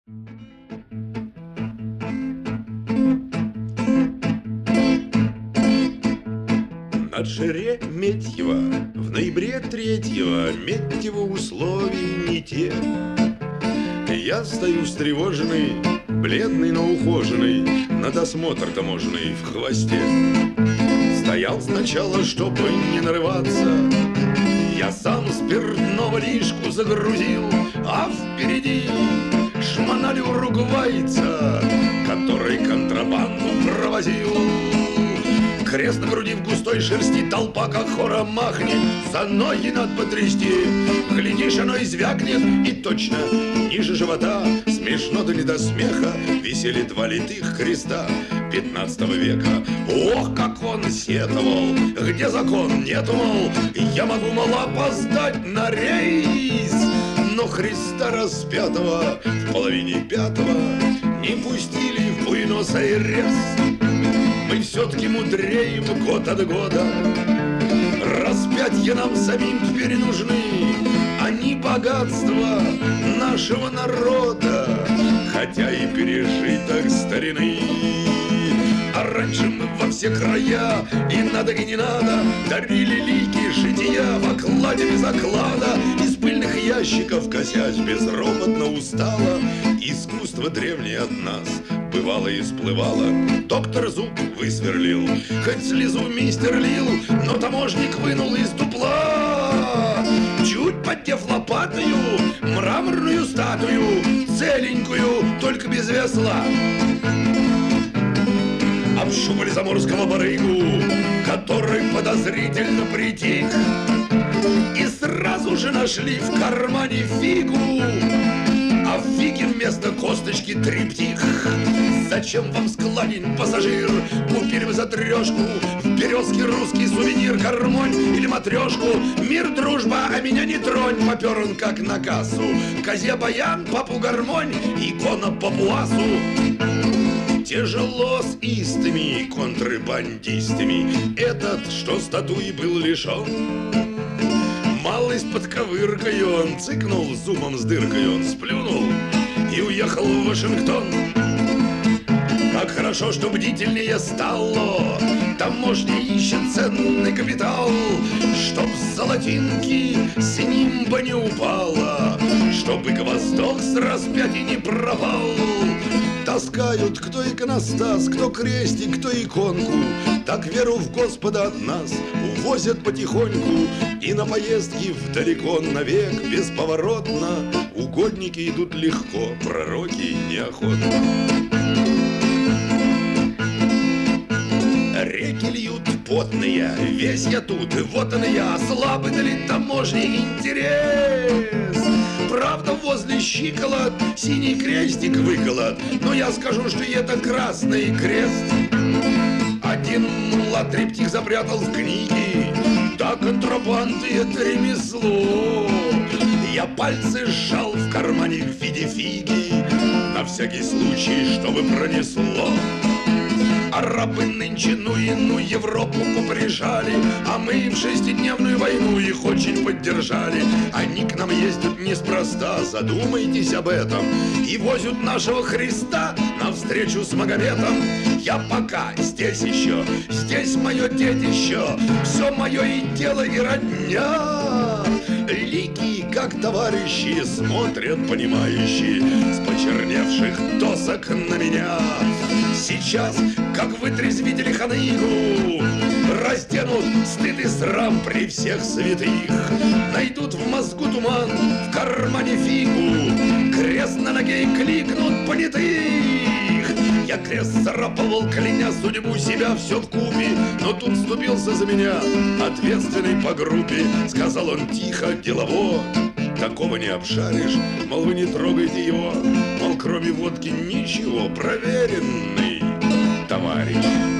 Над Шереметьево в ноябре 3-го Медьево условий не те. Я стою встревоженный, бледный, но ухоженный, на досмотр таможенный в хвосте. Стоял сначала, чтобы не нарываться, я сам спиртного лишку загрузил, а впереди шмонали уругвайца, который контрабанду провозил. Крест на груди в густой шерсти, толпа как хора махнет, за ноги надо потрясти. Глядишь, оно и звякнет, и точно ниже живота, смешно да не до смеха, висели два литых креста 15 века. Ох, как он сетовал, где закон нету, мол, я могу, мол, опоздать на рейс. Но Христа распятого в половине 5-го не пустили в Буэнос-Айрес. Мы все-таки мудреем год от года, распятья нам самим теперь нужны, а не богатство нашего народа, хотя и пережиток старины. А раньше мы во все края, и надо, и не надо, дарили лики жития в окладе без оклада. Из пыльных ящиков, косясь безропотно, устало искусство древнее от нас бывало и всплывало. Доктор зуб высверлил, хоть слезу мистер лил, но таможник вынул из дупла, чуть поддев лопатою, мраморную статую, целенькую, только без весла. Обшукали заморского барыгу, который подозрительно притих, и сразу же нашли в кармане фигу, а в фиге вместо косточки триптих. Зачем вам складень, пассажир? Купили бы за 3 в Березке русский сувенир, гармонь или матрешку. Мир, дружба, а меня не тронь. Попер он как на кассу, козе баян, папу гармонь, икона папуасу. Тяжело с истыми контрабандистами этот, что статуи был лишен. Малость под ковыркой он цыкнул, зумом с дыркой он сплюнул и уехал в Вашингтон. Как хорошо, что бдительнее стало, таможня ищет ценный капитал, чтоб с золотинки с нимба не упала, чтобы гвоздок с распятия не пропал. Таскают кто иконостас, кто крестик, кто иконку, так веру в Господа от нас увозят потихоньку. И на поездки вдалеко навек бесповоротно угодники идут легко, пророки неохотно. Реки льют потные, весь я тут, и вот он я, слабый ли таможни интерес. Правда, возле щиколот синий крестик выколот, но я скажу, что это Красный Крест. Один мулат трептих запрятал в книге, да контрабанды это ремесло. Я пальцы сжал в кармане в виде фиги, на всякий случай, чтобы пронесло. Арабы нынче ну Европу поприжали, а мы в 6-дневную войну их очень поддержали. Они к нам ездят неспроста, задумайтесь об этом, и возят нашего Христа навстречу с Магометом. Я пока здесь еще, здесь мое детище, все мое и дело, и родня. Лики, как товарищи, смотрят понимающие с почерневших досок на меня. Сейчас, как вытрезвители ханыгу, разденут стыд и срам при всех святых, найдут в мозгу туман, в кармане фигу, крест на ноге и кликнут понятых. Я крест царапал, кляня судьбу себя все вкупе, но тут вступился за меня ответственный по группе. Сказал он тихо, делово, такого не обшаришь, мол, вы не трогайте его, мол, кроме водки ничего, проверенный товарищ.